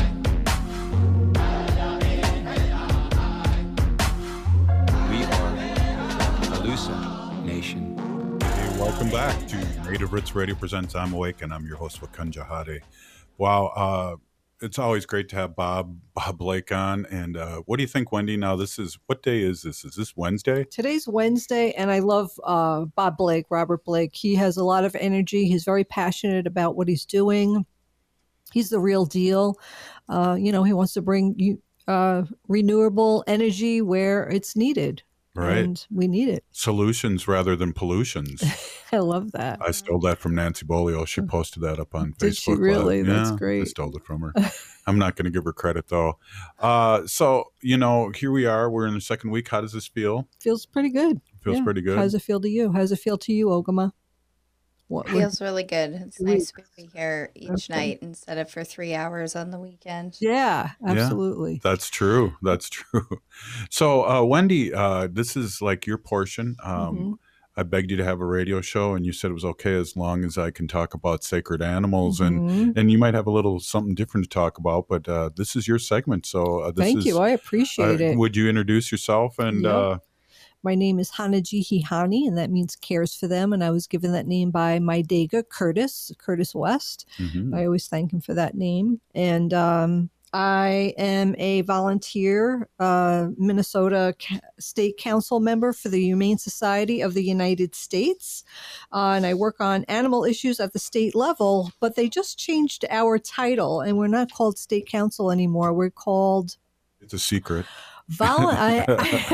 We are Alusa Nation. Hey, welcome back to Native Roots Radio presents I'm Awake, and I'm your host, Wakanja Hade. Wow, uh, it's always great to have Bob Bob Blake on. And uh, what do you think, Wendy? Now, this is, what day is this? Is this Wednesday? Today's Wednesday, and I love uh, Bob Blake, Robert Blake. He has a lot of energy. He's very passionate about what he's doing. He's the real deal. Uh, you know, he wants to bring you uh, renewable energy where it's needed. Right. And we need it. Solutions rather than pollutions. I love that. I stole that from Nancy Bolio. She posted that up on Did Facebook. she really? Live. That's yeah, great. I stole it from her. I'm not going to give her credit, though. Uh, so, you know, here we are. We're in the second week. How does this feel? Feels pretty good. Feels Yeah. pretty good. How does it feel to you? How does it feel to you, Ogama? What, Feels really good. It's Two nice weeks. to be here each Okay. night instead of for three hours on the weekend. Yeah, absolutely. Yeah, that's true. That's true. So, uh, Wendy, uh, this is like your portion. Um, Mhm. I begged you to have a radio show, and you said it was okay as long as I can talk about sacred animals, Mhm. and and you might have a little something different to talk about. But uh, this is your segment, so uh, this Thank is, you. I appreciate uh, it. Would you introduce yourself and? Yep. Uh, My name is Hanaji Hihani, and that means cares for them. And I was given that name by my Dega, Curtis, Curtis West. Mhm. I always thank him for that name. And um, I am a volunteer uh, Minnesota Ca- State Council member for the Humane Society of the United States. Uh, and I work on animal issues at the state level, but they just changed our title, and we're not called State Council anymore. We're called It's a secret. Vol- I,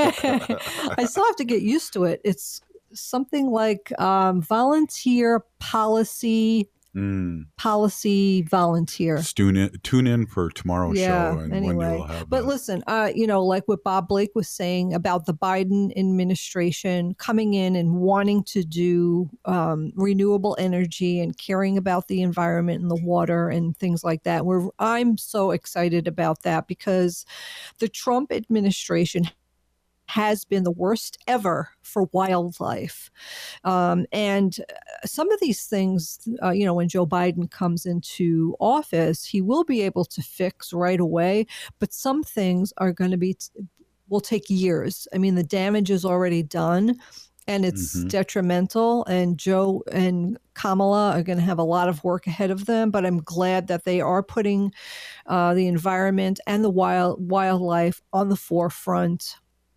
I still have to get used to it. It's something like um, volunteer policy Mm. policy volunteer. Tune in, tune in for tomorrow's Yeah, show, and anyway. Wendy will have. But listen, uh, you know, like what Bob Blake was saying about the Biden administration coming in and wanting to do um, renewable energy and caring about the environment and the water and things like that. We're, I'm so excited about that because the Trump administration has been the worst ever for wildlife. Um, and some of these things, uh, you know, when Joe Biden comes into office, he will be able to fix right away. But some things are going to be, will take years. I mean, the damage is already done and it's Mhm. detrimental. And Joe and Kamala are going to have a lot of work ahead of them. But I'm glad that they are putting uh, the environment and the wild wildlife on the forefront,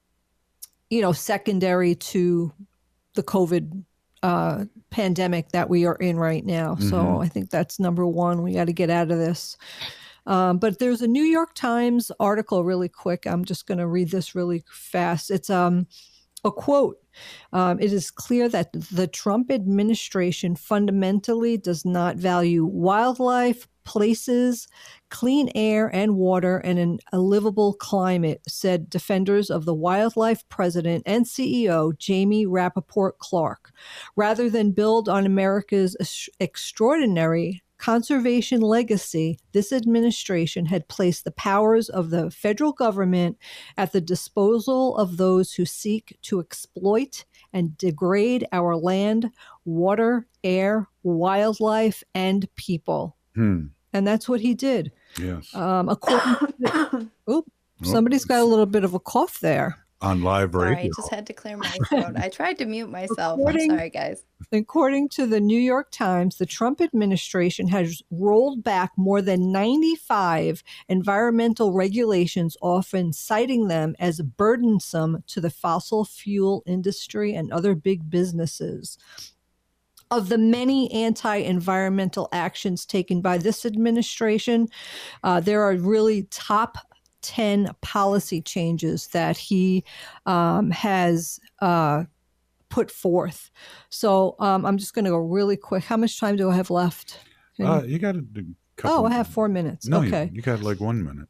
you know, secondary to the COVID uh, pandemic that we are in right now. So Mhm. I think that's number one. We got to get out of this. Um, but there's a New York Times article really quick. I'm just going to read this really fast. It's um, a quote. Um, it is clear that the Trump administration fundamentally does not value wildlife, places, clean air and water, and an, a livable climate, said Defenders of the Wildlife president and C E O Jamie Rappaport Clark. Rather than build on America's ex- extraordinary conservation legacy, this administration had placed the powers of the federal government at the disposal of those who seek to exploit and degrade our land, water, air, wildlife, and people. Hmm. And that's what he did. Yes. Um, according to the, oop, somebody's got a little bit of a cough there. On live Sorry, radio. I just had to clear my throat. I tried to mute myself. According- I'm sorry, guys. According to the New York Times, the Trump administration has rolled back more than ninety-five environmental regulations, often citing them as burdensome to the fossil fuel industry and other big businesses. Of the many anti-environmental actions taken by this administration, uh, there are really top ten policy changes that he um, has uh, put forth. So um, I'm just going to go really quick. How much time do I have left? Can- Uh, you got to. oh, I have four minutes. No, okay. you, you got like one minute.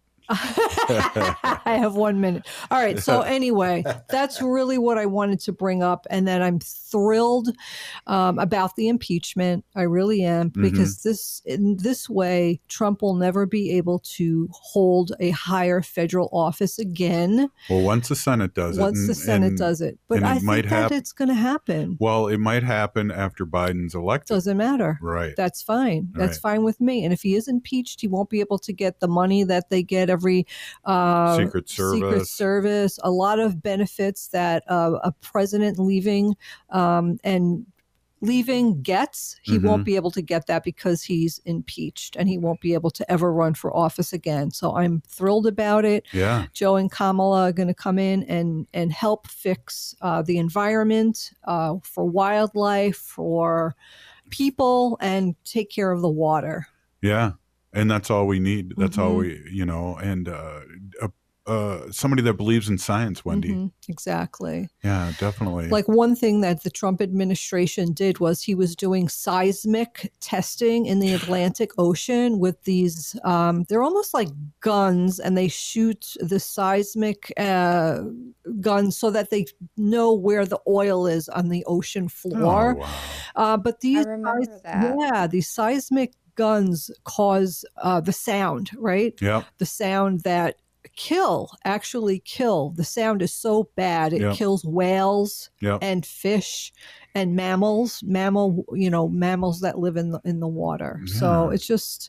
I have one minute. All right. So anyway, that's really what I wanted to bring up. And then I'm thrilled um, about the impeachment. I really am, because Mm-hmm. this in this way, Trump will never be able to hold a higher federal office again Well, once the Senate does it. once and- the Senate and- does it. But and I it think might that hap- it's going to happen. Well, it might happen after Biden's elected. Doesn't matter. Right. That's fine. That's Right. fine with me. And if he is impeached, he won't be able to get the money that they get every uh, Secret Secret Service. Service, a lot of benefits that uh, a president leaving um, and leaving gets. He Mhm. won't be able to get that because he's impeached, and he won't be able to ever run for office again. So I'm thrilled about it. Yeah. Joe and Kamala are going to come in and and help fix uh, the environment uh, for wildlife, for people, and take care of the water. Yeah. And that's all we need. That's all Mhm. we, you know, and uh, uh, uh, somebody that believes in science, Wendy. Mm-hmm, exactly. Yeah, definitely. Like one thing that the Trump administration did was he was doing seismic testing in the Atlantic Ocean with these, um, they're almost like guns, and they shoot the seismic uh, guns so that they know where the oil is on the ocean floor. Oh, wow. Uh, but these, I remember seis- that. yeah, these seismic guns cause uh, the sound, right? Yep. The sound that kill, actually kill. The sound is so bad. It Yep. kills whales Yep. and fish and mammals, mammal, you know, mammals that live in the, in the water. So Yeah. it's just,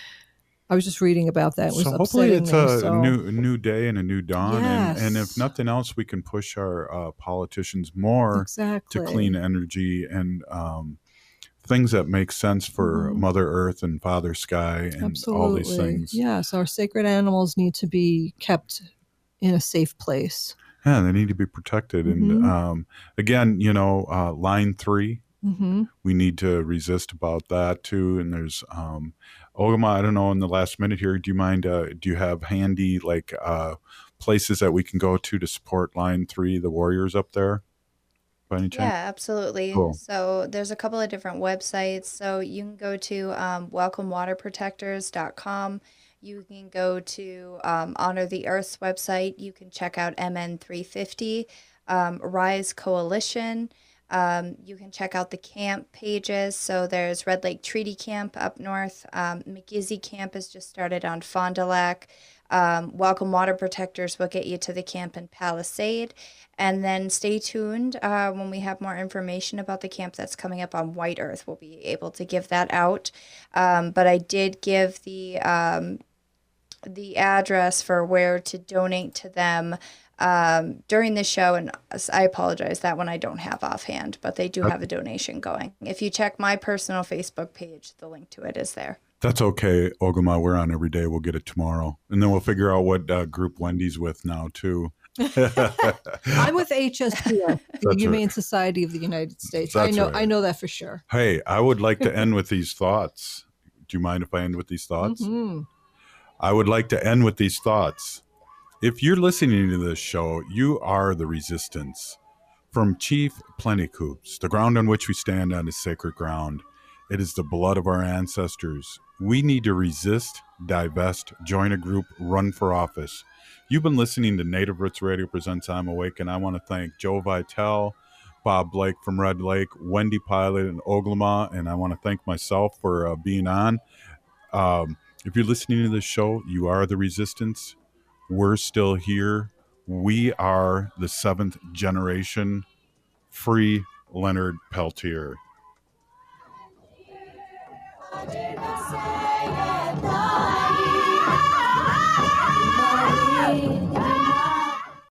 I was just reading about that. It was So hopefully upsetting it's me, a so- new a new day and a new dawn. And, and if Yes. nothing else, we can push our uh, politicians more Exactly. to clean energy and um, things that make sense for Mhm. Mother Earth and Father Sky and Absolutely. all these things. Yes, our sacred animals need to be kept in a safe place. Yeah, they need to be protected. Mhm. And um, again, you know, uh, line three, Mm-hmm. we need to resist about that too. And there's um, Ogama, I don't know, in the last minute here, do you mind, uh, do you have handy like uh, places that we can go to to support line three, the warriors up there? By any chance? Yeah, absolutely. Cool. So there's a couple of different websites. So you can go to um, welcome water protectors dot com. You can go to um, Honor the Earth's website. You can check out M N three fifty, um, Rise Coalition. Um, you can check out the camp pages. So there's Red Lake Treaty Camp up north. Um, McGizzy Camp has just started on Fond du Lac. Um, Welcome Water Protectors will get you to the camp in Palisade. And then stay tuned uh, when we have more information about the camp that's coming up on White Earth. We'll be able to give that out. Um, but I did give the um, the address for where to donate to them um, during the show. And I apologize, that one I don't have offhand, but they do have a donation going. If you check my personal Facebook page, the link to it is there. That's okay, Ogama. We're on every day. We'll get it tomorrow. And then we'll figure out what uh, group Wendy's with now, too. I'm with H S P S, the That's Humane right. Society of the United States. I That's know, right. I know that for sure. Hey, I would like to end with these thoughts. Do you mind if I end with these thoughts? Mhm. I would like to end with these thoughts. If you're listening to this show, you are the resistance. From Chief Plentycoops, the ground on which we stand on is sacred ground. It is the blood of our ancestors. We need to resist, divest, join a group, run for office. You've been listening to Native Roots Radio Presents I'm Awake, and I want to thank Joe Vitale, Bob Blake from Red Lake, Wendy Pilot, and Oglama, and I want to thank myself for uh, being on. Um, if you're listening to this show, you are the resistance. We're still here. We are the seventh generation. Free Leonard Peltier. I did not say